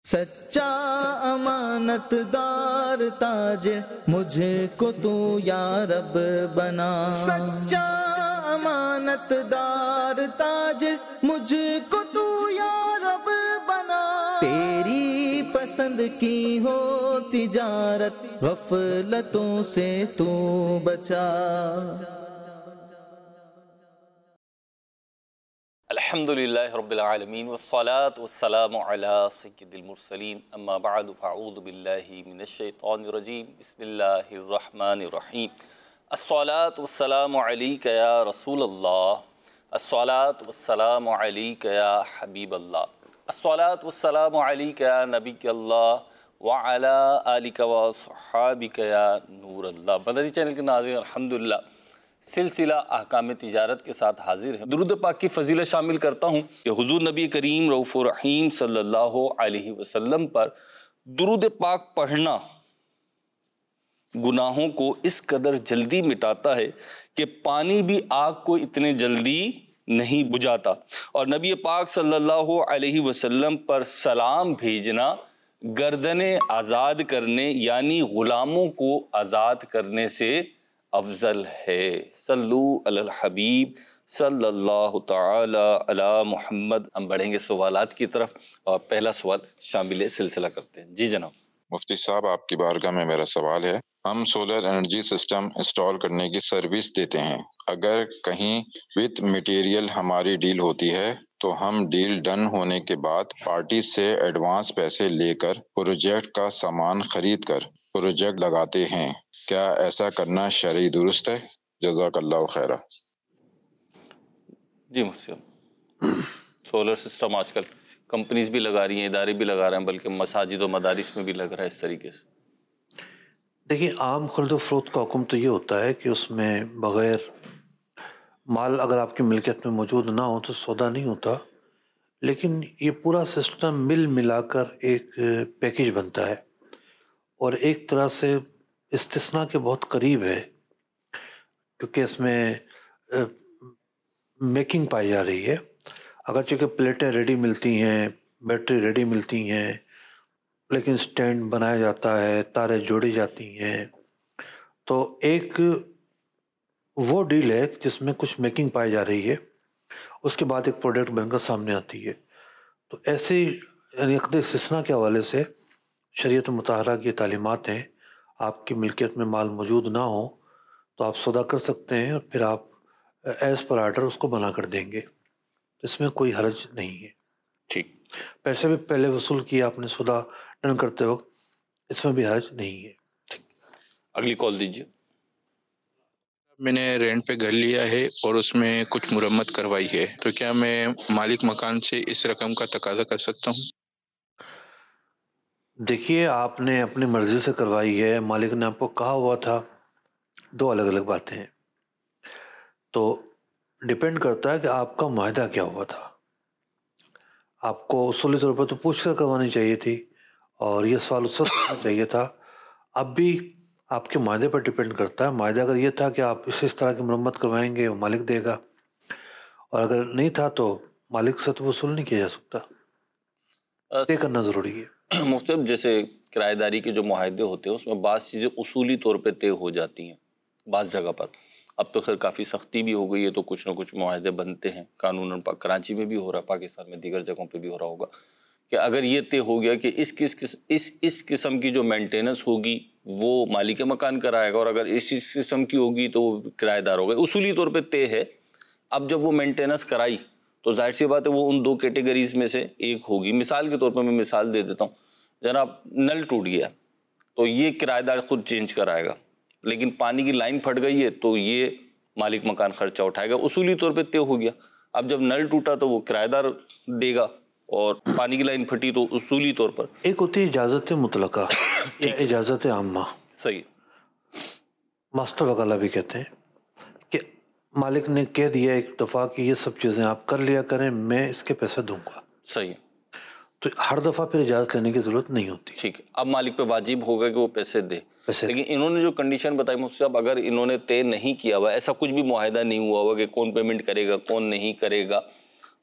سچا امانت دار تاجر مجھ کو تو یا رب بنا، سچا امانت دار تاجر مجھ کو تو یا رب بنا، تیری پسند کی ہو تجارت غفلتوں سے تو بچا۔ الحمدللہ رب العالمین والصلاة والسلام علی سید المرسلین، اما بعد فاعوذ باللہ من الشیطان الرجیم، بسم اللہ الرحمن الرحیم۔ الصلاة والسلام علیک یا رسول اللہ، الصلاة والسلام علیک یا حبیب اللہ، الصلاة والسلام علیک یا نبی اللہ وعلی آلک وصحابک یا نور اللہ۔ مدنی چینل کے ناظرین، الحمدللہ سلسلہ احکام تجارت کے ساتھ حاضر ہیں۔ درود پاک کی فضیلت شامل کرتا ہوں کہ حضور نبی کریم رؤوف الرحیم صلی اللہ علیہ وسلم پر درود پاک پڑھنا گناہوں کو اس قدر جلدی مٹاتا ہے کہ پانی بھی آگ کو اتنے جلدی نہیں بجھاتا، اور نبی پاک صلی اللہ علیہ وسلم پر سلام بھیجنا گردنیں آزاد کرنے یعنی غلاموں کو آزاد کرنے سے افضل ہے۔ صلو علی الحبیب صلی اللہ تعالی علی محمد۔ ہم بڑھیں گے سوالات کی طرف، اور پہلا سوال شامل سلسلہ کرتے ہیں۔ جی جناب۔ مفتی صاحب، آپ کی بارگاہ میں میرا سوال ہے، ہم سولر انرجی سسٹم انسٹال کرنے کی سروس دیتے ہیں، اگر کہیں وتھ مٹیریل ہماری ڈیل ہوتی ہے تو ہم ڈیل ڈن ہونے کے بعد پارٹی سے ایڈوانس پیسے لے کر پروجیکٹ کا سامان خرید کر پروجیکٹ لگاتے ہیں، کیا ایسا کرنا شرعی درست ہے؟ جزاک اللہ خیرہ۔ جی مفتی صاحب، سولر سسٹم آج کل کمپنیز بھی لگا رہی ہیں، ادارے بھی لگا رہے ہیں، بلکہ مساجد و مدارس میں بھی لگ رہا ہے اس طریقے سے۔ دیکھیے، عام خرید و فروخت کا حکم تو یہ ہوتا ہے کہ اس میں بغیر مال اگر آپ کی ملکیت میں موجود نہ ہو تو سودا نہیں ہوتا، لیکن یہ پورا سسٹم مل ملا کر ایک پیکیج بنتا ہے، اور ایک طرح سے استثناء کے بہت قریب ہے، کیونکہ اس میں میکنگ پائی جا رہی ہے۔ اگرچہ کہ پلیٹیں ریڈی ملتی ہیں، بیٹری ریڈی ملتی ہیں، لیکن سٹینڈ بنایا جاتا ہے، تاریں جوڑی جاتی ہیں، تو ایک وہ ڈیل ہے جس میں کچھ میکنگ پائی جا رہی ہے، اس کے بعد ایک پروڈکٹ بن کر سامنے آتی ہے۔ تو ایسے یعنی عقد استثناء کے حوالے سے شریعت مطہرہ کی تعلیمات ہیں، آپ کی ملکیت میں مال موجود نہ ہو تو آپ سودا کر سکتے ہیں، اور پھر آپ ایز پر آرڈر اس کو بنا کر دیں گے، اس میں کوئی حرج نہیں ہے۔ ٹھیک، پیسے بھی پہلے وصول کیا آپ نے سودا ڈن کرتے وقت، اس میں بھی حرج نہیں ہے۔ اگلی کال دیجیے۔ میں نے رینٹ پہ گھر لیا ہے اور اس میں کچھ مرمت کروائی ہے، تو کیا میں مالک مکان سے اس رقم کا تقاضا کر سکتا ہوں؟ دیکھیے، آپ نے اپنی مرضی سے کروائی ہے، مالک نے آپ کو کہا ہوا تھا، دو الگ الگ باتیں ہیں۔ تو ڈیپینڈ کرتا ہے کہ آپ کا معاہدہ کیا ہوا تھا۔ آپ کو اصولی طور پر تو پوچھ کر کروانی چاہیے تھی، اور یہ سوال اس وقت کرنا چاہیے تھا۔ اب بھی آپ کے معاہدے پر ڈیپینڈ کرتا ہے۔ معاہدہ اگر یہ تھا کہ آپ اس طرح کی مرمت کروائیں گے، وہ مالک دے گا، اور اگر نہیں تھا تو مالک سے تو وصول نہیں کیا جا سکتا، طے کرنا ضروری ہے۔ مفتی صاحب، جیسے کرایہ داری کے جو معاہدے ہوتے ہیں اس میں بعض چیزیں اصولی طور پہ طے ہو جاتی ہیں بعض جگہ پر، اب تو خیر کافی سختی بھی ہو گئی ہے تو کچھ نہ کچھ معاہدے بنتے ہیں قانوناً، کراچی میں بھی ہو رہا ہے، پاکستان میں دیگر جگہوں پہ بھی ہو رہا ہوگا، کہ اگر یہ طے ہو گیا کہ اس قسم کی جو مینٹیننس ہوگی وہ مالک مکان کرائے گا، اور اگر اس قسم کی ہوگی تو وہ کرایہ دار ہوگا، اصولی طور پہ طے ہے۔ اب جب وہ مینٹیننس کرائی تو ظاہر سی بات ہے وہ ان دو کیٹیگریز میں سے ایک ہوگی۔ مثال کے طور پر میں مثال دے دیتا ہوں، جناب نل ٹوٹ گیا تو یہ کرایہ دار خود چینج کرائے گا، لیکن پانی کی لائن پھٹ گئی ہے تو یہ مالک مکان خرچہ اٹھائے گا، اصولی طور پہ طے ہو گیا۔ اب جب نل ٹوٹا تو وہ کرایہ دار دے گا، اور پانی کی لائن پھٹی تو اصولی طور پر ایک ہوتی ہے اجازت مطلقہ یا اجازت عامہ، صحیح، ماسٹر وکالہ بھی کہتے ہیں، کہ مالک نے کہہ دیا ایک دفعہ کہ یہ سب چیزیں آپ کر لیا کریں، میں اس کے پیسے دوں گا، صحیح، تو ہر دفعہ پھر اجازت لینے کی ضرورت نہیں ہوتی۔ ٹھیک ہے، اب مالک پہ واجب ہوگا کہ وہ پیسے دے، لیکن انہوں نے جو کنڈیشن بتائی مجھ سے، اب اگر انہوں نے طے نہیں کیا ہوا، ایسا کچھ بھی معاہدہ نہیں ہوا ہوا کہ کون پیمنٹ کرے گا کون نہیں کرے گا،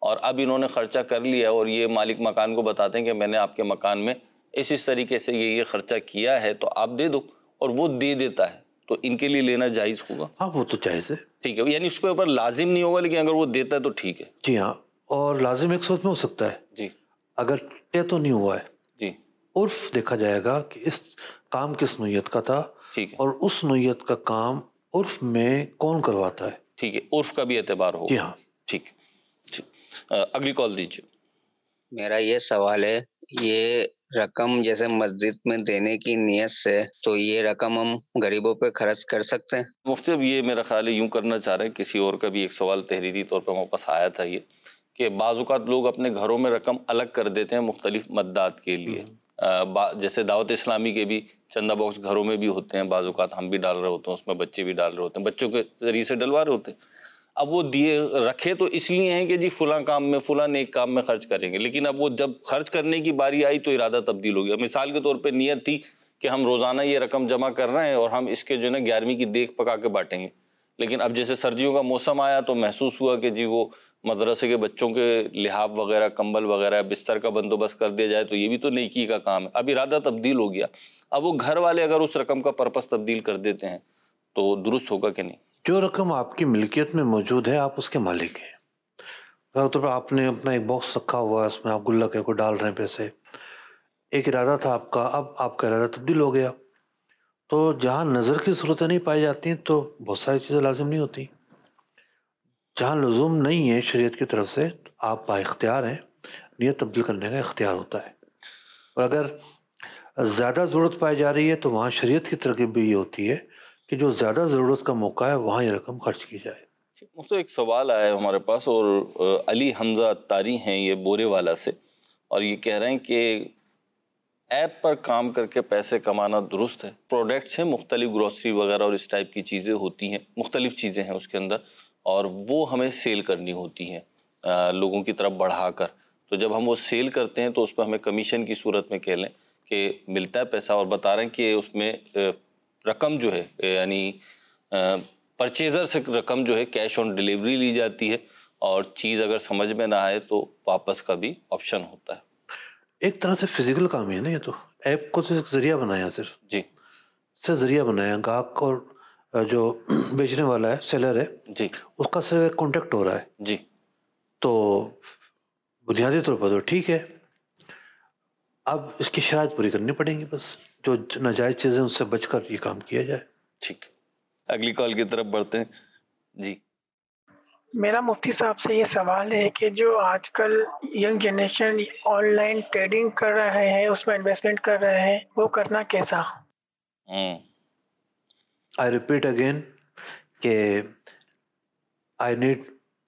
اور اب انہوں نے خرچہ کر لیا اور یہ مالک مکان کو بتاتے ہیں کہ میں نے آپ کے مکان میں اس طریقے سے یہ خرچہ کیا ہے تو آپ دے دو، اور وہ دے دیتا ہے، تو ان کے لیے لینا جائز ہوگا؟ ہاں وہ تو جائز ہے، ٹھیک ہے، یعنی اس کے اوپر لازم نہیں ہوگا، لیکن اگر وہ دیتا ہے تو ٹھیک ہے۔ جی ہاں، اور لازم ایک صورت میں ہو سکتا ہے، جی اگر طے تو نہیں ہوا ہے، جی عرف دیکھا جائے گا کہ اس کام کس نوعیت کا تھا، ٹھیک ہے، اور اس نوعیت کا کام عرف میں کون کرواتا ہے۔ ٹھیک ہے، عرف کا بھی اعتبار ہوگا۔ جی ہاں، ٹھیک ٹھیک، اگلی کال دیجیے۔ میرا یہ سوال ہے، یہ رقم جیسے مسجد میں دینے کی نیت سے، تو یہ رقم ہم غریبوں پہ خرچ کر سکتے ہیں؟ مفتی صاحب یہ میرا خیال ہے یوں کرنا چاہ رہے ہیں، کسی اور کا بھی ایک سوال تحریری طور پہ ہمارے پاس آیا تھا یہ، کہ بعض اوقات لوگ اپنے گھروں میں رقم الگ کر دیتے ہیں مختلف مدات کے لیے، جیسے دعوت اسلامی کے بھی چندہ باکس گھروں میں بھی ہوتے ہیں، بعض اوقات ہم بھی ڈال رہے ہوتے ہیں، اس میں بچے بھی ڈال رہے ہوتے ہیں، بچوں کے ذریعے سے ڈلوا رہے ہوتے ہیں۔ اب وہ دیے رکھے تو اس لیے ہیں کہ جی فلاں کام میں، فلاں نیک کام میں خرچ کریں گے، لیکن اب وہ جب خرچ کرنے کی باری آئی تو ارادہ تبدیل ہو گیا۔ مثال کے طور پہ نیت تھی کہ ہم روزانہ یہ رقم جمع کر رہے ہیں اور ہم اس کے جو ہے نا 11ویں کی دیکھ پکا کے بانٹیں گے، لیکن اب جیسے سردیوں کا موسم آیا تو محسوس ہوا کہ جی وہ مدرسے کے بچوں کے لحاف وغیرہ، کمبل وغیرہ، بستر کا بندوبست کر دیا جائے تو یہ بھی تو نیکی کا کام ہے۔ اب ارادہ تبدیل ہو گیا، اب وہ گھر والے اگر اس رقم کا پرپس تبدیل کر دیتے ہیں تو درست ہوگا کہ نہیں؟ جو رقم آپ کی ملکیت میں موجود ہے آپ اس کے مالک ہیں، مثال طور پر آپ نے اپنا ایک باکس رکھا ہوا ہے، اس میں آپ گلک کو ڈال رہے ہیں پیسے، ایک ارادہ تھا آپ کا، اب آپ کا ارادہ تبدیل ہو گیا، تو جہاں نظر کی صورتیں نہیں پائی جاتی ہیں تو بہت ساری چیزیں لازم نہیں ہوتی، جہاں لزوم نہیں ہے شریعت کی طرف سے آپ با اختیار ہیں، نیت تبدیل کرنے کا اختیار ہوتا ہے، اور اگر زیادہ ضرورت پائی جا رہی ہے تو وہاں شریعت کی ترغیب بھی یہ ہوتی ہے کہ جو زیادہ ضرورت کا موقع ہے وہاں یہ رقم خرچ کی جائے۔ مجھ سے ایک سوال آیا ہے ہمارے پاس، اور علی حمزہ اتاری ہیں یہ بورے والا سے، اور یہ کہہ رہے ہیں کہ ایپ پر کام کر کے پیسے کمانا درست ہے؟ پروڈکٹس ہیں مختلف، گروسری وغیرہ اور اس ٹائپ کی چیزیں ہوتی ہیں، مختلف چیزیں ہیں اس کے اندر، اور وہ ہمیں سیل کرنی ہوتی ہیں لوگوں کی طرف بڑھا کر، تو جب ہم وہ سیل کرتے ہیں تو اس پہ ہمیں کمیشن کی صورت میں کہہ لیں کہ ملتا ہے پیسہ، اور بتا رہے ہیں کہ اس میں رقم جو ہے یعنی پرچیزر سے رقم جو ہے کیش آن ڈیلیوری لی جاتی ہے، اور چیز اگر سمجھ میں نہ آئے تو واپس کا بھی آپشن ہوتا ہے۔ ایک طرح سے فزیکل کام ہے نا، یہ تو ایپ کو تو ایک ذریعہ بنایا، صرف جی سے ذریعہ بنایا، گاہک اور جو بیچنے والا ہے، سیلر ہے، جی اس کا صرف کانٹیکٹ ہو رہا ہے، جی تو بنیادی طور پر تو ٹھیک ہے، اب اس کی شرائط پوری کرنی پڑیں گی، بس جو ناجائز چیزیں اس سے بچ کر یہ کام کیا جائے۔ ٹھیک، اگلی کال کی طرف بڑھتے ہیں۔ جی میرا مفتی صاحب سے یہ سوال ہے کہ جو آج کل young generation online trading کر رہے ہیں، اس میں انویسٹمنٹ کر رہے ہیں، وہ کرنا کیسا؟ آئی ریپیٹ اگین کہ آئی نیڈ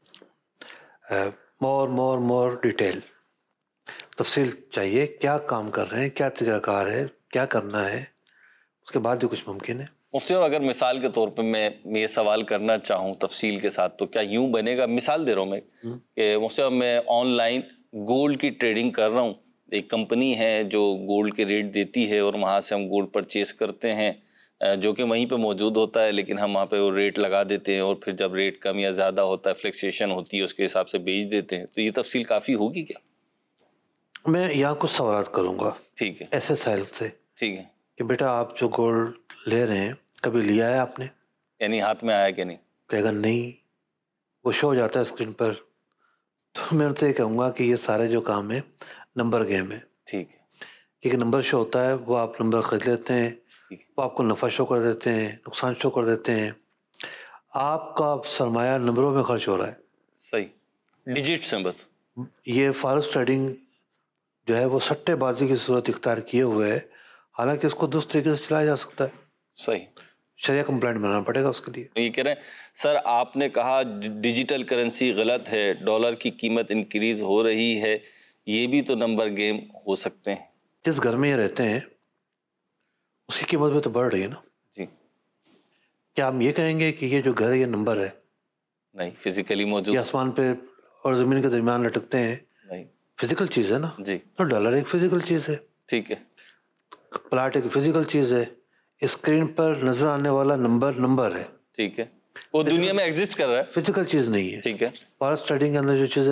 مور ڈیٹیل، تفصیل چاہیے، کیا کام کر رہے ہیں، کیا طریقہ کار ہے، کیا کرنا ہے، اس کے بعد بھی کچھ ممکن ہے۔ مفتی صاحب اگر مثال کے طور پہ میں یہ سوال کرنا چاہوں تفصیل کے ساتھ تو کیا یوں بنے گا؟ مثال دے رہا ہوں میں کہ مفتی صاحب میں آن لائن گولڈ کی ٹریڈنگ کر رہا ہوں، ایک کمپنی ہے جو گولڈ کے ریٹ دیتی ہے اور وہاں سے ہم گولڈ پرچیز کرتے ہیں، جو کہ وہیں پہ موجود ہوتا ہے، لیکن ہم وہاں پہ وہ ریٹ لگا دیتے ہیں، اور پھر جب ریٹ کم یا زیادہ ہوتا ہے، فلیکچویشن ہوتی ہے، اس کے حساب سے بیچ دیتے ہیں، تو یہ تفصیل کافی ہوگی کیا؟ میں یہاں کچھ سوالات کروں گا ٹھیک ہے، ایسے سائل سے ٹھیک ہے، کہ بیٹا آپ جو گولڈ لے رہے ہیں کبھی لیا ہے آپ نے؟ یعنی ہاتھ میں آیا کہ نہیں؟ کہ اگر نہیں، وہ شو ہو جاتا ہے اسکرین پر، تو میں ان سے یہ کہوں گا کہ یہ سارے جو کام ہے نمبر گیم ہے، ٹھیک ہے، کیونکہ نمبر شو ہوتا ہے، وہ آپ نمبر خرید لیتے ہیں، وہ آپ کو نفع شو کر دیتے ہیں، نقصان شو کر دیتے ہیں، آپ کا سرمایہ نمبروں میں خرچ ہو رہا ہے۔ صحیح، ڈیجٹس ہیں بس۔ یہ فارس ٹریڈنگ جو ہے وہ سٹے بازی کی صورت اختیار کیے ہوئے ہے، حالانکہ اس کو درست طریقے سے چلایا جا سکتا ہے، صحیح، شریعہ کمپلائنٹ بنانا پڑے گا اس کے لیے۔ یہ کہہ رہے ہیں سر آپ نے کہا ڈیجیٹل کرنسی غلط ہے، ڈالر کی قیمت انکریز ہو رہی ہے، یہ بھی تو نمبر گیم ہو سکتے ہیں؟ جس گھر میں یہ رہتے ہیں اس کی قیمت بھی تو بڑھ رہی ہے نا۔ جی، کیا ہم یہ کہیں گے کہ یہ جو گھر ہے یہ نمبر ہے؟ نہیں، فزیکلی موجود یہ آسمان پہ اور زمین کے درمیان لٹکتے ہیں، نہیں، فزیکل چیز ہے نا، جی تو ڈالر ایک فزیکل چیز ہے، ٹھیک ہے، پلاٹ ایک فزیکل چیز ہے، اسکرین پر نظر آنے والا نمبر ہے، ٹھیک ہے، وہ دنیا میں ایگزسٹ کر رہا ہے، فزیکل چیز نہیں ہے۔ ٹھیک ہے، فارس ٹریڈنگ کے اندر جو چیزیں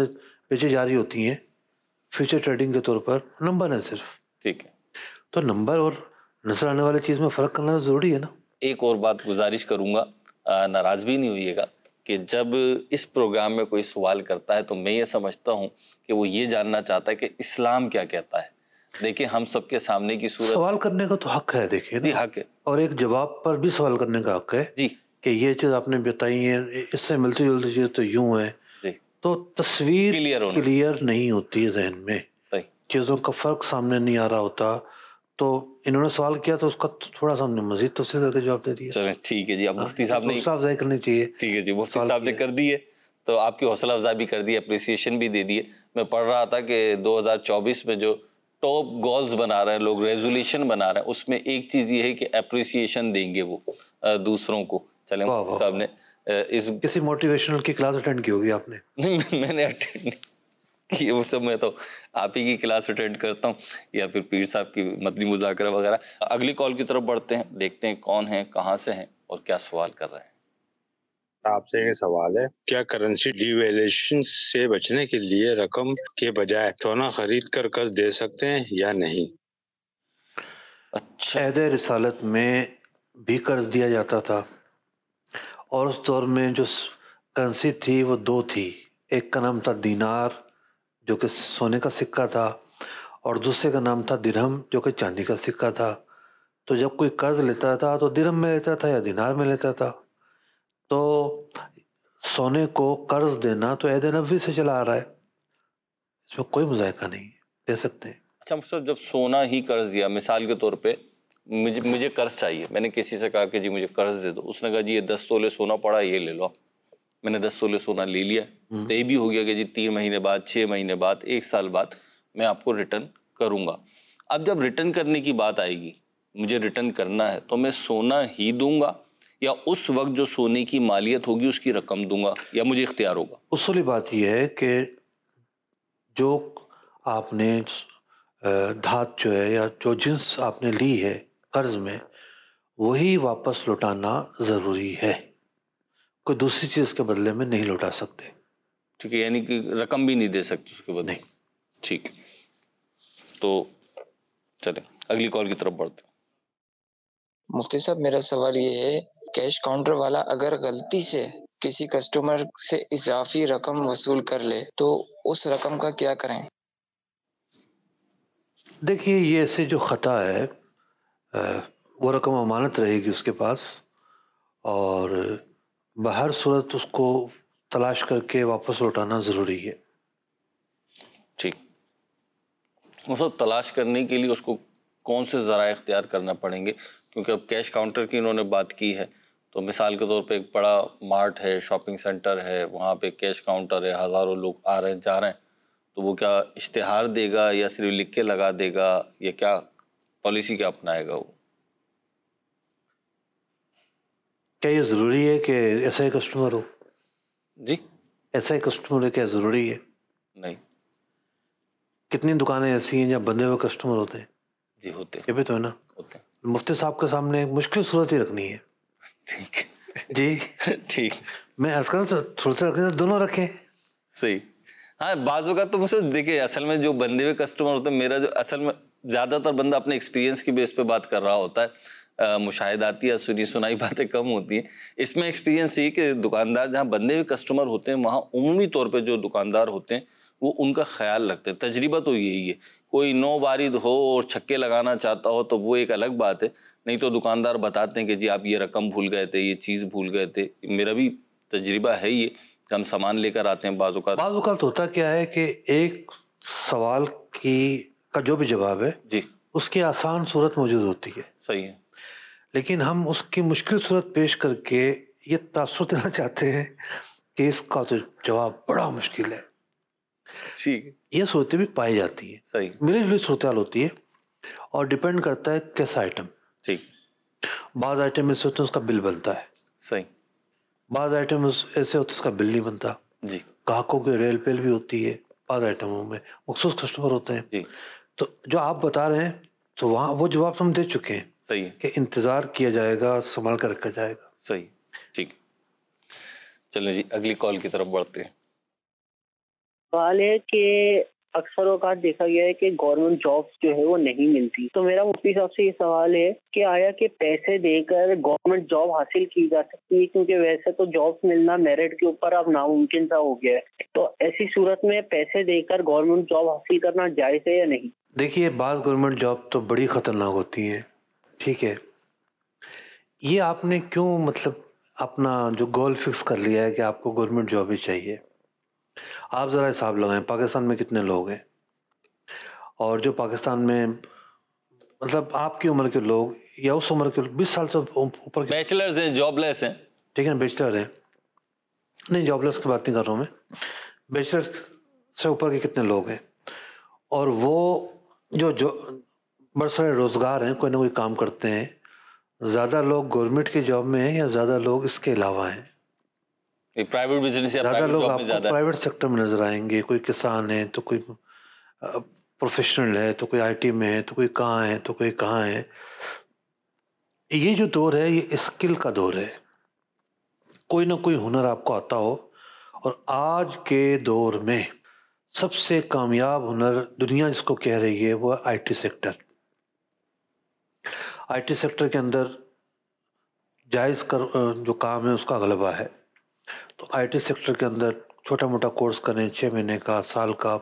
बेची जा रही होती हैं फ्यूचर ट्रेडिंग के तौर पर, नंबर है सिर्फ। ठीक है, तो नंबर और नजर आने वाली चीज़ में फ़र्क करना ज़रूरी है ना। एक और बात गुजारिश करूंगा, नाराज भी नहीं होइएगा, कि जब इस प्रोग्राम में कोई सवाल करता है तो मैं ये समझता हूँ कि वो ये जानना चाहता है कि इस्लाम क्या कहता है। देखिए, हम सबके सामने की सूरत, सवाल करने का तो हक है, देखिए जी ना, हक है और एक जवाब पर भी सवाल करने का हक है जी कि ये चीज़ आपने बताई है, इससे मिलती जुलती चीज़ तो यूं है, जी, तो तस्वीर क्लियर होना, क्लियर नहीं होती है जहन में, सही, चीज़ों का फ़र्क सामने नहीं आ रहा होता। तो इन्होंने सवाल किया तो उसका थोड़ा सा हमने मजीद तफसील करके जवाब दे दिया। चलें ठीक है जी। अब मुफ्ती साहब ने, हौसला अफजाई करनी चाहिए। ठीक है जी, मुफ्ती सवाल साहब ने किया। कर दी है तो आपकी हौसला अफजाई भी कर दी, अप्रिसिएशन भी दे दी है। मैं पढ़ रहा था कि 2024 में जो टॉप गोल्स बना रहे हैं लोग, रेजोल्यूशन बना रहे हैं, उसमें एक चीज़ ये है कि अप्रिसिएशन देंगे वो दूसरों को। चलें, वाह, मुफ्ती वाह, साहब ने इस किसी मोटिवेशनल की क्लास अटेंड की होगी आपने? नहीं, मैंने अटेंड नहीं की, वो सब मैं तो आप ही की क्लास अटेंड करता हूँ या फिर पीर साहब की मदनी मुज़ाकरा वगैरह। अगली कॉल की तरफ बढ़ते हैं, देखते हैं कौन है, कहाँ से हैं और क्या सवाल कर रहे हैं। आपसे ये सवाल है, क्या करेंसी डिवैल्यूएशन से बचने के लिए रकम के बजाय सोना खरीद कर कर्ज दे सकते हैं या नहीं? अच्छा, अहद रिसालत में भी कर्ज दिया जाता था, और उस दौर में जो करेंसी थी वो दो थी। एक का नाम था दीनार जो कि सोने का सिक्का था, और दूसरे का नाम था दिरहम जो कि चांदी का सिक्का था। तो जब कोई कर्ज लेता था तो दिरहम में लेता था या दिनार में लेता था। तो सोने को कर्ज देना तो अहद नबवी से चला आ रहा है, इसमें कोई मुज़ायका नहीं है, दे सकते हैं। अच्छा सर, जब सोना ही कर्ज दिया, मिसाल के तौर पे मुझे कर्ज चाहिए, मैंने किसी से कहा कि जी मुझे कर्ज दे दो, उसने कहा जी ये 10 तोले सोना पड़ा है, ये ले लो। मैंने 10 तोले सोना ले लिया, तय भी हो गया कि जी 3 महीने बाद, 6 महीने बाद, 1 साल बाद मैं आपको रिटर्न करूँगा। अब जब रिटर्न करने की बात आएगी, मुझे रिटर्न करना है, तो मैं सोना ही दूंगा या उस वक्त जो सोने की मालियत होगी उसकी रकम दूंगा, या मुझे इख्तियार होगा? उसूली बात यह है कि जो आपने धात जो है या जो जिन्स आपने ली है कर्ज में, वही वापस लौटाना ज़रूरी है, कोई दूसरी चीज़ के बदले में नहीं लौटा सकते। ठीक है, यानी कि रकम भी नहीं दे सकते उसके बदले? नहीं। ठीक, तो चलें अगली कॉल की तरफ बढ़ते हैं। मुफ्ती साहब, मेरा सवाल ये है, कैश काउंटर वाला अगर गलती से किसी कस्टमर से इजाफी रकम वसूल कर ले तो उस रकम का क्या करें? देखिए, ये ऐसे जो ख़ता है वो रकम अमानत रहेगी उसके पास, और बहर सूरत उसको तलाश करके वापस लौटाना ज़रूरी है। ठीक, उसको तलाश करने के लिए उसको कौन से ज़राए इख्तियार करना पड़ेंगे? क्योंकि अब कैश काउंटर की इन्होंने बात की है, तो मिसाल के तौर पे एक बड़ा मार्ट है, शॉपिंग सेंटर है, वहाँ पे कैश काउंटर है, हज़ारों लोग आ रहे हैं जा रहे हैं, तो वो क्या इश्तिहार देगा या सिर्फ लिख के लगा देगा, या क्या पॉलिसी क्या अपनाएगा वो? क्या ये ज़रूरी है कि ऐसा ही कस्टमर हो? जी ऐसा ही कस्टमर है, क्या ज़रूरी है? नहीं कितनी दुकानें ऐसी हैं जहाँ बंधे हुए कस्टमर होते हैं? जी, होते ये भी तो है ना। होते मुफ्ती साहब के सामने एक मुश्किल सूरत ही रखनी है। ठीक जी ठीक, मैं अर्ज करूँ तो सूरत रखनी तो दोनों रखें। सही। हाँ, बाज़ों का तो मुझे देखिए, असल में जो बंधे हुए कस्टमर होते हैं, मेरा जो असल में ज़्यादातर बंदा अपने एक्सपीरियंस की बेस पे बात कर रहा होता है, मुशाहिदाती या सुनी सुनाई बातें कम होती हैं। इसमें एक्सपीरियंस ये कि दुकानदार जहाँ बंधे हुए कस्टमर होते हैं, वहाँ उमूमी तौर पे जो दुकानदार होते हैं वो उनका ख्याल रखते हैं। तजरिबा तो यही है, कोई नौ बारिद हो और छक्के लगाना चाहता हो तो वो एक अलग बात है, नहीं तो दुकानदार बताते हैं कि जी आप ये रकम भूल गए थे, ये चीज़ भूल गए थे। मेरा भी तजरिबा है ये, हम सामान लेकर आते हैं, बाज़ औक़ात होता क्या है कि एक सवाल का जो भी जवाब है जी उसकी आसान सूरत मौजूद होती है, सही है, लेकिन हम उसकी मुश्किल सूरत पेश करके ये तासुर देना चाहते हैं कि इसका तो जवाब बड़ा मुश्किल है। ठीक है, ये सूरतें भी पाई जाती हैं, सही, मिली जुली सूरत होती है, और डिपेंड करता है कैसा आइटम। ठीक, बाज़ आइटम ऐसे होते हैं उसका बिल बनता है, सही, बाज़ आइटम ऐसे होते हैं उसका बिल नहीं बनता जी, ग्राहकों की रेल पेल भी होती है, बाज़ आइटमों में मखसूस कस्टमर होते हैं जी, तो जो आप बता रहे हैं तो वहाँ वो जवाब हम दे चुके हैं, सही है कि इंतज़ार किया जाएगा, संभाल कर रखा जाएगा। सही, ठीक। चलें जी अगली कॉल की तरफ बढ़ते हैं। سوال ہے کہ اکثر اوقات دیکھا گیا ہے کہ گورنمنٹ جابس جو ہے وہ نہیں ملتی، تو میرا مفتی صاحب سے یہ سوال ہے کہ آیا کہ پیسے دے کر گورنمنٹ جاب حاصل کی جا سکتی ہے؟ کیونکہ ویسے تو جابس ملنا میرٹ کے اوپر اب ناممکن سا ہو گیا ہے، تو ایسی صورت میں پیسے دے کر گورنمنٹ جاب حاصل کرنا جائز ہے یا نہیں؟ دیکھیے، بعض گورنمنٹ جاب تو بڑی خطرناک ہوتی ہیں، ٹھیک ہے. یہ آپ نے کیوں اپنا جو گول فکس کر لیا ہے کہ آپ کو گورنمنٹ جاب ہی چاہیے؟ آپ ذرا حساب لگائیں، پاکستان میں کتنے لوگ ہیں، اور جو پاکستان میں آپ کی عمر کے لوگ یا اس عمر کے 20 سال سے اوپر بیچلرز ہیں، جاب لیس ہیں، ٹھیک ہے نا، بیچلر ہیں، نہیں جاب لیس کی بات نہیں کر رہا ہوں میں، بیچلر سے اوپر کے کتنے لوگ ہیں، اور وہ جو برسر روزگار ہیں، کوئی نہ کوئی کام کرتے ہیں. زیادہ لوگ گورنمنٹ کی جاب میں ہیں یا زیادہ لوگ اس کے علاوہ ہیں؟ پرائیویٹ بزنس یا زیادہ پرائیویٹ لوگ جاب آپ میں کو زیادہ ہے. پرائیویٹ سیکٹر میں نظر آئیں گے، کوئی کسان ہے تو کوئی پروفیشنل ہے تو کوئی آئی ٹی میں ہے تو کوئی کہاں ہے تو کوئی کہاں ہے. یہ جو دور ہے یہ اسکل کا دور ہے، کوئی نہ کوئی ہنر آپ کو آتا ہو. اور آج کے دور میں سب سے کامیاب ہنر دنیا جس کو کہہ رہی ہے وہ I T sector. I T sector کے اندر جائز جو کام ہے اس کا غلبہ ہے. تو آئی ٹی سیکٹر کے اندر چھوٹا موٹا کورس کریں، 6 مہینے کا، سال کا،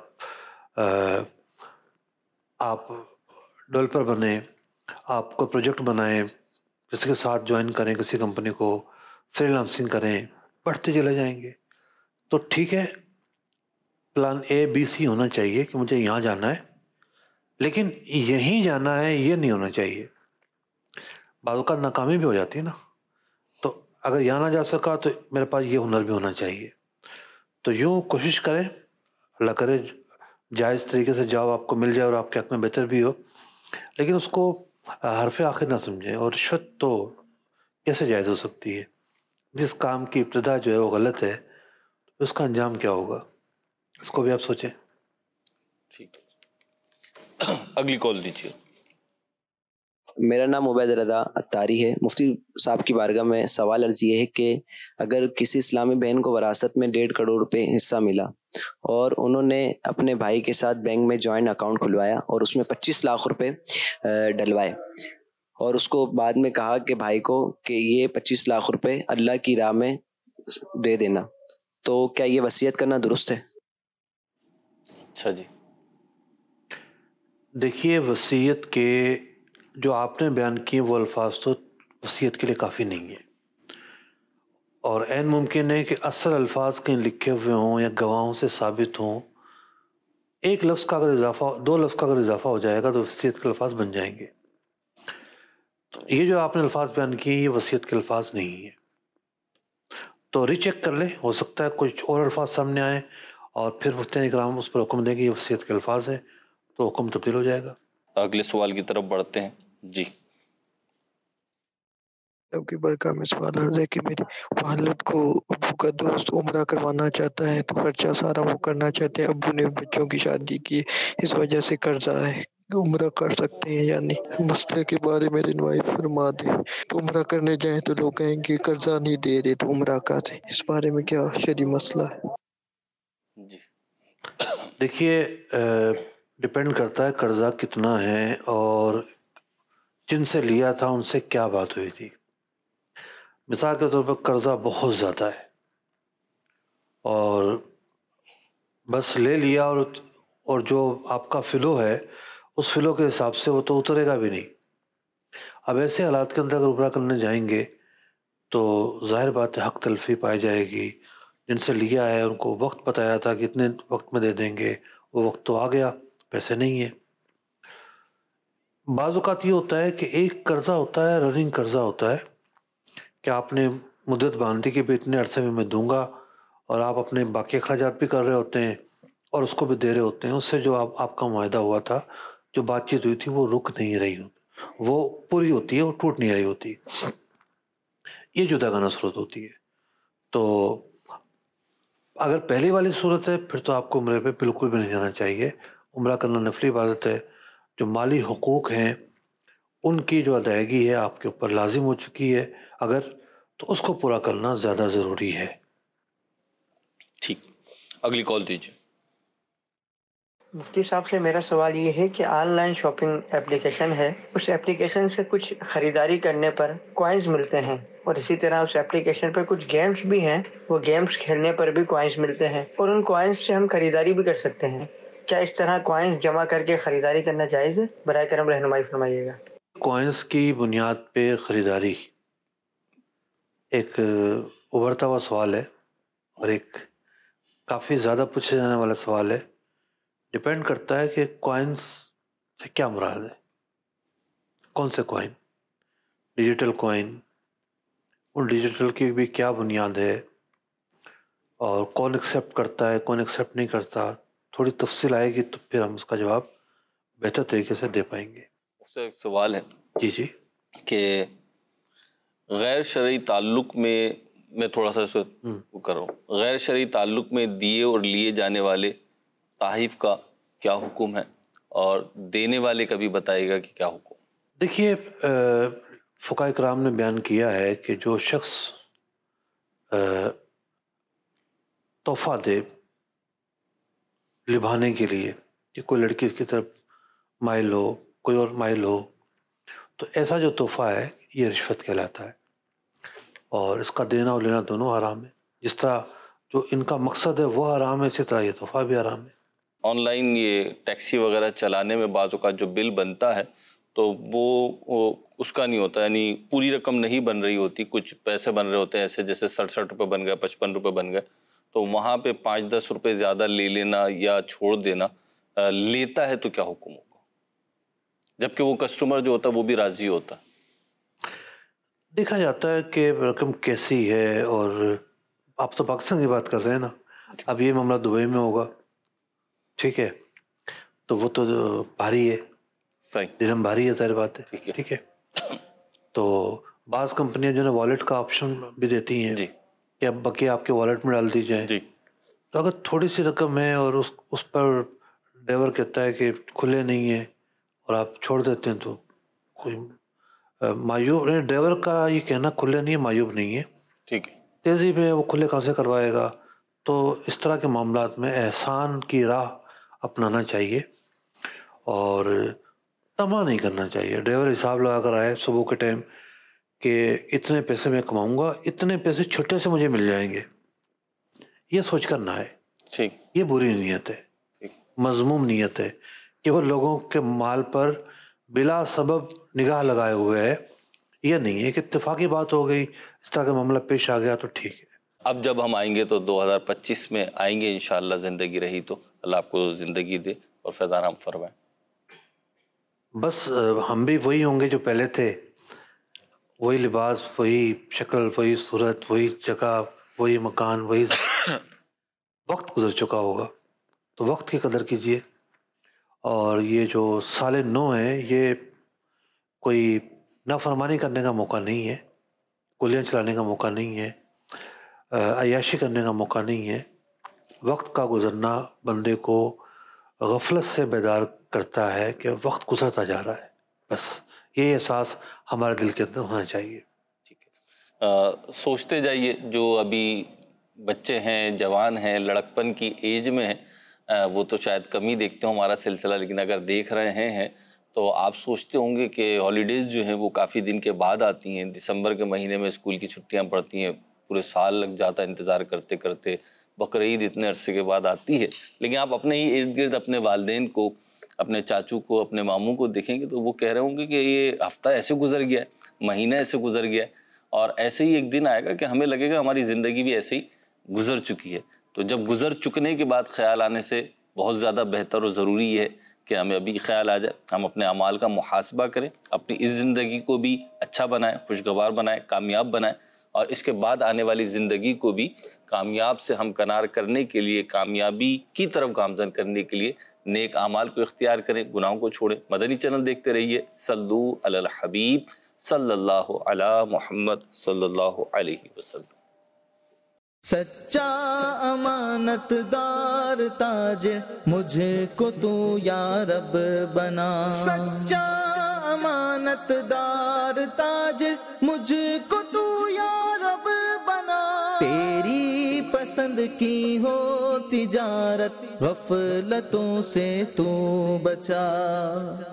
آپ ڈیولپر بنیں، آپ کو پروجیکٹ بنائیں، کسی کے ساتھ جوائن کریں، کسی کمپنی کو فری لانسنگ کریں، بڑھتے چلے جائیں گے. تو ٹھیک ہے، پلان اے بی سی ہونا چاہیے کہ مجھے یہاں جانا ہے، لیکن یہیں جانا ہے یہ نہیں ہونا چاہیے. بعض اوقات ناکامی بھی ہو جاتی ہے نا، تو اگر یہاں نہ جا سکا تو میرے پاس یہ ہنر بھی ہونا چاہیے. تو یوں کوشش کریں، اللہ کرے جائز طریقے سے جاب آپ کو مل جائے اور آپ کے حق میں بہتر بھی ہو، لیکن اس کو حرف آخر نہ سمجھیں. اور رشوت تو کیسے جائز ہو سکتی ہے؟ جس کام کی ابتدا جو ہے وہ غلط ہے، اس کا انجام کیا ہوگا، اس کو بھی آپ سوچیں. ٹھیک، اگلی کال دیجیے. میرا نام عبید رضا اتاری ہے. مفتی صاحب کی بارگاہ میں سوال عرض یہ ہے کہ اگر کسی اسلامی بہن کو وراثت میں 1.5 کروڑ روپے حصہ ملا اور انہوں نے اپنے بھائی کے ساتھ بینک میں جوائنٹ اکاؤنٹ کھلوایا اور اس میں 25 لاکھ روپے ڈلوائے، اور اس کو بعد میں کہا کہ بھائی کو کہ یہ 25 لاکھ روپے اللہ کی راہ میں دے دینا، تو کیا یہ وصیت کرنا درست ہے؟ اچھا جی، دیکھیے، وصیت کے جو آپ نے بیان کیے وہ الفاظ تو وصیت کے لیے کافی نہیں ہیں، اور عین ممکن ہے کہ اصل الفاظ کہیں لکھے ہوئے ہوں یا گواہوں سے ثابت ہوں. ایک لفظ کا اگر اضافہ، 2 لفظ کا اگر اضافہ ہو جائے گا تو وصیت کے الفاظ بن جائیں گے. تو یہ جو آپ نے الفاظ بیان کیے یہ وصیت کے الفاظ نہیں ہیں. تو ری چیک کر لیں، ہو سکتا ہے کچھ اور الفاظ سامنے آئیں اور پھر مفتیان کرام اس پر حکم دیں کہ یہ وصیت کے الفاظ ہیں، تو حکم تبدیل ہو جائے گا. اگلے سوال کی طرف بڑھتے ہیں. جی، آپ کی برکہ میں سوال عرض ہے کہ میری والد کو ابو کا دوست عمرہ کروانا چاہتا ہے، تو خرچہ سارا وہ کرنا چاہتے ہیں، ابو نے بچوں کی شادی کی، اس وجہ سے قرضہ ہے، عمرہ کر سکتے ہیں یا نہیں؟ مسئلے کے بارے میں رہنمائی فرما دیں. تو عمرہ کرنے جائیں تو لوگ کہیں گے قرضہ نہیں دے رہے تو عمرہ کا دیں، اس بارے میں کیا شرعی مسئلہ ہے؟ جی، دیکھیے، ڈپینڈ کرتا ہے قرضہ کتنا ہے اور جن سے لیا تھا ان سے کیا بات ہوئی تھی. مثال کے طور پر قرضہ بہت زیادہ ہے اور بس لے لیا، اور جو آپ کا فلو ہے اس فلو کے حساب سے وہ تو اترے گا بھی نہیں. اب ایسے حالات کے اندر اگر عمرہ کرنے جائیں گے تو ظاہر بات ہے حق تلفی پائی جائے گی. جن سے لیا ہے ان کو وقت بتایا تھا کہ اتنے وقت میں دے دیں گے، وہ وقت تو آ گیا، پیسے نہیں ہیں. بعض اوقات یہ ہوتا ہے کہ ایک قرضہ ہوتا ہے، رننگ قرضہ ہوتا ہے کہ آپ نے مدت باندھی کہ بھی اتنے عرصے میں دوں گا، اور آپ اپنے باقی اخراجات بھی کر رہے ہوتے ہیں اور اس کو بھی دے رہے ہوتے ہیں. اس سے جو آپ کا معاہدہ ہوا تھا، جو بات چیت ہوئی تھی، وہ رک نہیں رہی ہوتی، وہ پوری ہوتی ہے، وہ ٹوٹ نہیں رہی ہوتی. یہ جداگانہ صورت ہوتی ہے. تو اگر پہلی والی صورت ہے پھر تو آپ کو عمرے پہ بالکل بھی نہیں جانا چاہیے. عمرہ کرنا نفلی عبادت ہے. جو مالی حقوق ہیں ان کی جو ادائیگی ہے آپ کے اوپر لازم ہو چکی ہے اگر، تو اس کو پورا کرنا زیادہ ضروری ہے. ٹھیک، اگلی کال دیجیے. مفتی صاحب سے میرا سوال یہ ہے کہ آن لائن شاپنگ اپلیکیشن ہے، اس اپلیکیشن سے کچھ خریداری کرنے پر کوائنز ملتے ہیں، اور اسی طرح اس اپلیکیشن پر کچھ گیمز بھی ہیں، وہ گیمز کھیلنے پر بھی کوائنز ملتے ہیں، اور ان کوائنز سے ہم خریداری بھی کر سکتے ہیں۔ کیا اس طرح کوائنز جمع کر کے خریداری کرنا جائز ہے؟ برائے کرم رہنمائی فرمائیے گا۔ کوائنز کی بنیاد پہ خریداری ایک ابھرتا ہوا سوال ہے، اور ایک کافی زیادہ پوچھے جانے والا سوال ہے۔ ڈپینڈ کرتا ہے کہ کوائنز سے کیا مراد ہے، کون سے کوائن، ڈیجیٹل کوائن، ان ڈیجیٹل کی بھی کیا بنیاد ہے، اور کون ایکسیپٹ کرتا ہے کون ایکسیپٹ نہیں کرتا۔ تھوڑی تفصیل آئے گی تو پھر ہم اس کا جواب بہتر طریقے سے دے پائیں گے۔ اس سے ایک سوال ہے جی کہ غیر شرعی تعلق میں تھوڑا سا اس کو کر رہا ہوں، غیر شرعی تعلق میں دیے اور لیے جانے والے تحائف کا کیا حکم ہے، اور دینے والے کا بھی بتائے گا کہ کیا حکم۔ دیکھیے، فقہاء کرام نے بیان کیا ہے کہ جو شخص تحفہ دے لبھانے کے لیے، کہ کوئی لڑکی کی طرف مائل ہو، کوئی اور مائل ہو، تو ایسا جو تحفہ ہے یہ رشوت کہلاتا ہے، اور اس کا دینا اور لینا دونوں حرام ہے۔ جس طرح جو ان کا مقصد ہے وہ حرام ہے، اسی طرح یہ تحفہ بھی حرام ہے۔ آن لائن یہ ٹیکسی وغیرہ چلانے میں بعض اوقات جو بل بنتا ہے تو وہ اس کا نہیں ہوتا، یعنی پوری رقم نہیں بن رہی ہوتی، کچھ پیسے بن رہے ہوتے ہیں، ایسے جیسے 67 روپے بن گئے، 55 روپے بن گئے، تو وہاں پہ 5-10 روپے زیادہ لے لینا یا چھوڑ دینا، لیتا ہے تو کیا حکم ہوگا، جبکہ وہ کسٹمر جو ہوتا ہے وہ بھی راضی ہوتا ہے؟ دیکھا جاتا ہے کہ رقم کیسی ہے، اور آپ تو پاکستان کی بات کر رہے ہیں نا، اب یہ معاملہ دبئی میں ہوگا، ٹھیک ہے، تو وہ تو بھاری ہے، صحیح، درہم بھاری ہے، ظاہر بات ہے، ٹھیک ہے۔ تو بعض کمپنیاں جو ہے والیٹ کا آپشن بھی دیتی ہیں کہ اب بقیہ آپ کے والیٹ میں ڈال دی جائیں، تو اگر تھوڑی سی رقم ہے اور اس پر ڈرائیور کہتا ہے کہ کھلے نہیں ہیں اور آپ چھوڑ دیتے ہیں، تو کوئی معیوب نہیں، ڈرائیور کا یہ کہنا کھلے نہیں ہے معیوب نہیں ہے، ٹھیک ہے، تیزی میں وہ کھلے کہاں سے کروائے گا۔ تو اس طرح کے معاملات میں احسان کی راہ اپنانا چاہیے، اور طمع نہیں کرنا چاہیے۔ ڈرائیور حساب لگا کر آئے صبح کے ٹائم کہ اتنے پیسے میں کماؤں گا، اتنے پیسے چھٹے سے مجھے مل جائیں گے، یہ سوچ کر نہ آئے، یہ بری نیت ہے، مذموم نیت ہے، کہ وہ لوگوں کے مال پر بلا سبب نگاہ لگائے ہوئے ہے۔ یہ نہیں ہے کہ اتفاقی بات ہو گئی، اس طرح کا معاملہ پیش آ گیا تو ٹھیک ہے۔ اب جب ہم آئیں گے تو 2025 میں آئیں گے انشاءاللہ، زندگی رہی تو اللہ آپ کو زندگی دے اور فیض آرام فرمائے۔ بس ہم بھی وہی ہوں گے جو پہلے تھے، وہی لباس، وہی شکل، وہی صورت، وہی جگہ، وہی مکان، وہی وقت گزر چکا ہوگا، تو وقت کی قدر کیجیے۔ اور یہ جو سال نو ہے، یہ کوئی نافرمانی کرنے کا موقع نہیں ہے، گولیاں چلانے کا موقع نہیں ہے، عیاشی کرنے کا موقع نہیں ہے۔ وقت کا گزرنا بندے کو غفلت سے بیدار کرتا ہے کہ وقت گزرتا جا رہا ہے، بس یہ احساس ہمارے دل کے اندر ہونا چاہیے۔ سوچتے جائیے، جو ابھی بچے ہیں، جوان ہیں، لڑکپن کی ایج میں ہیں، وہ تو شاید کم ہی دیکھتے ہوں ہمارا سلسلہ، لیکن اگر دیکھ رہے ہیں تو آپ سوچتے ہوں گے کہ ہالیڈیز جو ہیں وہ کافی دن کے بعد آتی ہیں، دسمبر کے مہینے میں اسکول کی چھٹیاں پڑتی ہیں، پورے سال لگ جاتا ہے انتظار کرتے کرتے، بقرعید اتنے عرصے کے بعد آتی ہے، لیکن آپ اپنے ہی ارد گرد اپنے والدین کو، اپنے چاچو کو، اپنے ماموں کو دیکھیں گے تو وہ کہہ رہے ہوں گے کہ یہ ہفتہ ایسے گزر گیا ہے، مہینہ ایسے گزر گیا ہے، اور ایسے ہی ایک دن آئے گا کہ ہمیں لگے گا ہماری زندگی بھی ایسے ہی گزر چکی ہے۔ تو جب گزر چکنے کے بعد خیال آنے سے بہت زیادہ بہتر اور ضروری ہے کہ ہمیں ابھی خیال آ جائے، ہم اپنے اعمال کا محاسبہ کریں، اپنی اس زندگی کو بھی اچھا بنائیں، خوشگوار بنائیں، کامیاب بنائیں، اور اس کے بعد آنے والی زندگی کو بھی کامیاب سے ہمکنار کرنے کے لیے، کامیابی کی طرف گامزن کرنے کے لیے نیک اعمال کو اختیار کریں، گناہوں کو چھوڑیں۔ مدنی چینل دیکھتے رہیے۔ صلو علی الحبیب صلی اللہ علی محمد صلی اللہ علیہ وسلم۔ سچا امانت دار تاجر مجھے کو تو یا رب بنا، سچا امانت دار تاجر مجھے کو تو یا رب بنا، تیری پسند کی ہو تجارت غفلتوں سے تو بچا.